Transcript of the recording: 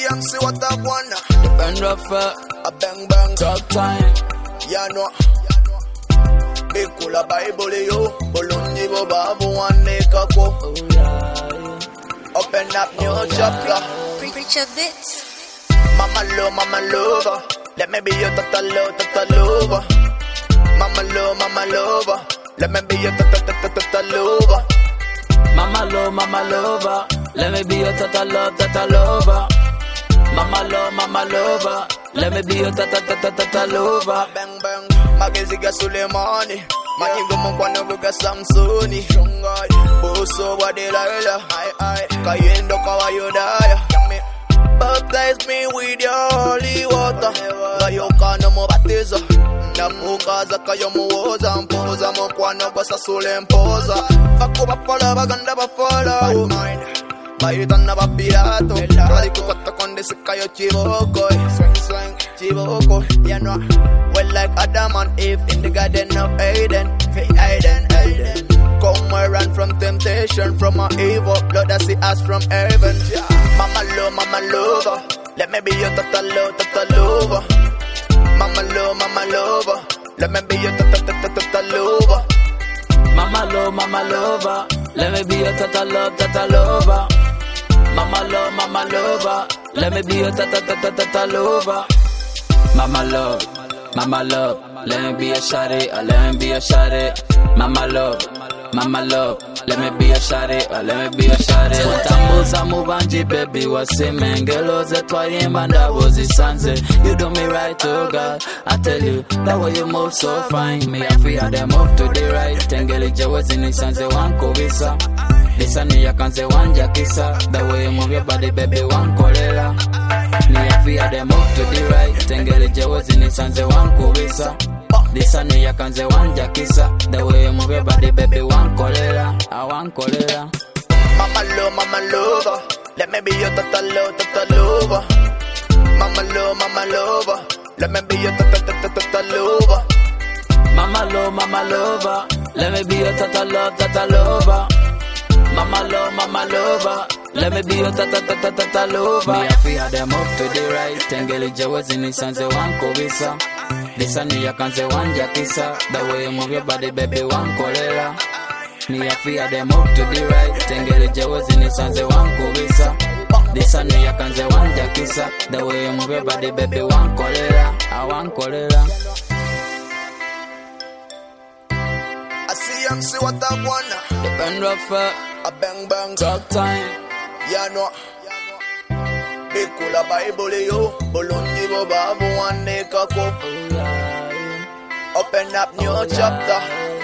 and see what I wanna. Depend rough, A bang bang. drug time. Ya know. Big cooler Bible yo. Bolonji bo babu one neka ko. Oh yeah. Open up new chapter. Preacher bits. Mama lover. Let me be your total lover. Mama lover. Let me be your total lover. Mama lover. Let me be your total lover. Mama lover. Let me be your total lover. Bang bang. Magiziga Sulemani. Makingo mkwano guga Samsoni. Shungai. Boso wa Delilah. Ai. Kayendo kawayodaya. Baptize me with your holy water. Bayoka no mo batiza. Nafukaza kayo muoza. Mpoza mkwano kwa sasule mpoza. Fako bafala baganda bafala. Bayutana ba pirato. Radico kata konde se kayo chiboko. Swing chiboko. Ya no. Well like Adam and Eve in the garden of Eden. Eden. Come and run from temptation, from my evil blood that see us from heaven. Mama lover. Let me be your total lover. Mama lover. Let me be your total lover. Mama lover. Let me be your total lover. Mama lover. Let me be your total lover. Mama love. Let me be a shawty, let me be a shawty. Mama love. Let me be a shawty, let me be a shawty. Utambuza mubanji baby wasime ngelo zetwayimba ndabo zisanze. You do me right, oh God. I tell you that way you move so fine. Me I feel them move to the right. Tengeli jawezi nisanze wanko visa. Lisani ya kanze wanja kisa. The way you move your body baby wankolela. Ni I feel them move to the right. Tengeli jawezi nisanze wanko visa. Lisani ya kanze wanja kisa. The way you move your body baby wankolela. I wankolela. Mama lover. Let me be your total lover. Mama lover. Let me be your total lover. Mama lover. Let me be your total lover. Mama lover. Let me be your total lover. Me I feel them up to the right. Tengeli jawezi nisanze wanko visa. Lisani ya kanze wanja kisa. The way you move your body baby wankolela. Me I feel them up to the right. Tengeli jawezi nisanze wanko visa. Lisani ya kanze wanja kisa. The way you move your body baby wankolela. I wankolela. I see and see what I wanna. Depend rough, A bang bang. drug time. Ya know. Big cooler Bible yo. Bolonji bo babu one neka ko. Oh yeah. Open up new chapter.